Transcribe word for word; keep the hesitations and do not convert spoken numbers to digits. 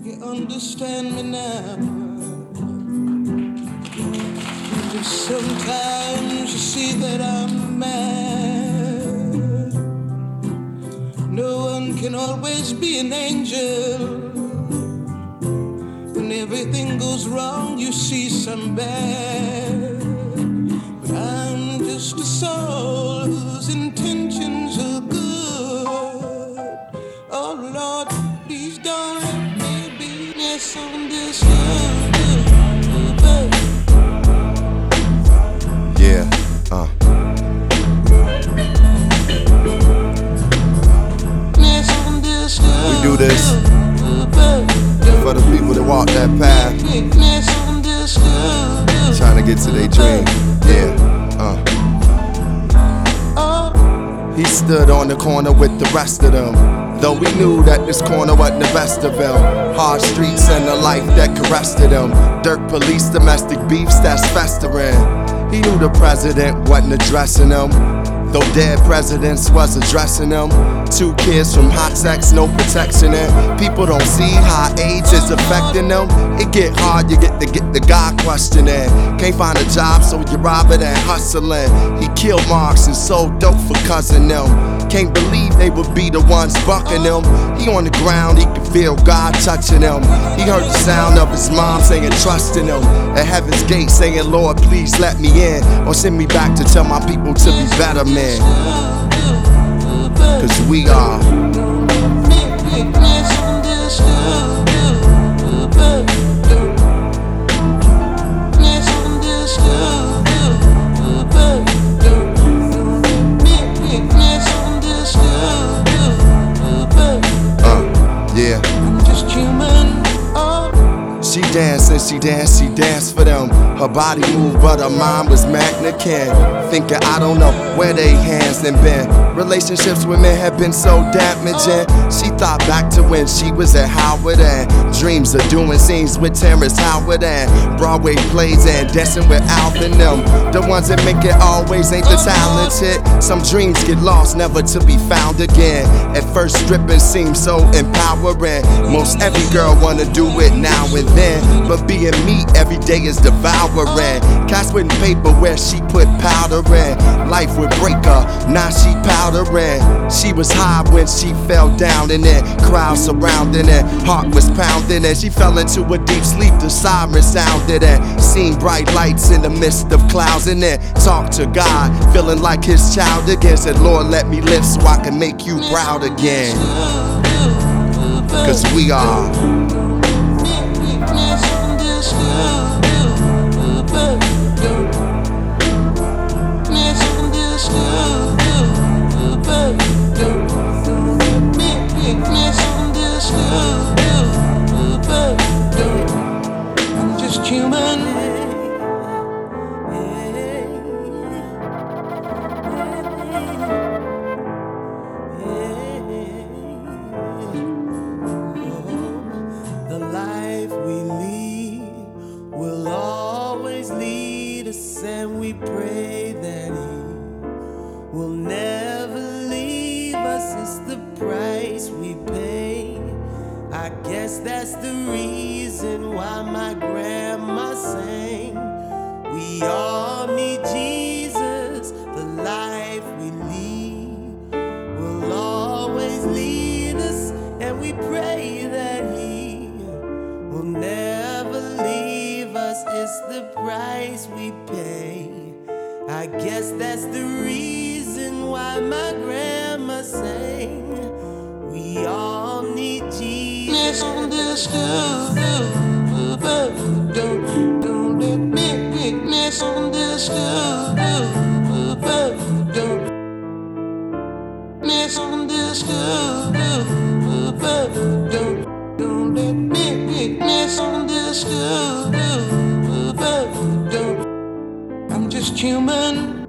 you understand me now? Just sometimes you see that I'm mad. No one can always be an angel. When everything goes wrong, you see some bad. But I'm just a soul whose intentions are good. Oh Lord, please don't let me be misunderstood. Yeah, uh. We do this for the people that walk that path, trying to get to their dream. Yeah, uh. He stood on the corner with the rest of them, though we knew that this corner wasn't the best of them. Hard streets and a life that caressed them. Dirt police, domestic beefs that's festering. He knew the president wasn't addressing them, though dead presidents was addressing them. Two kids from hot sex, no protection, and people don't see how age is affecting them. It get hard, you get to get the guy questioning. Can't find a job, so you rob it and hustling. He killed Marks and sold dope for cousin them. Can't believe they would be the ones bucking him. He on the ground, he could feel God touching him. He heard the sound of his mom saying trust in him. At heaven's gate saying, Lord, please let me in, or send me back to tell my people to be better men. Cause we are yeah. I'm just human. Oh. She danced and she danced, she danced for them. Her body moved, but her mind was magnificent. Thinking I don't know where they hands done been. Relationships with men have been so damaging. She thought back to when she was at Howard and dreams of doing scenes with Terrence Howard and Broadway plays and dancing with Alvin them. The ones that make it always ain't the talented. Some dreams get lost, never to be found again. At first stripping seems so empowering. Most every girl wanna do it now and then, but being me every day is devouring. Cats with paper where she put powder in. Life would break her, now she powdering. She was high when she fell down and then crowd surrounding it. Heart was pounding and she fell into a deep sleep. The siren sounded and seen bright lights in the midst of clouds and then talked to God, feeling like his child again. Said, Lord, let me live so I can make you proud again. Cause we are I'm just human. The life we lead will always lead us, and we pray that He will never leave us. It's the price we pay. I guess that's the reason why my grandma sang, we all need Jesus. The life we lead will always lead us, and we pray that He will never leave us. It's the price we pay. I guess that's the reason why my grandma sang, we all need Jesus. Misunderstood. Don't, don't let me be misunderstood. Don't misunderstood. Don't, don't let me be misunderstood. Don't, I'm just human.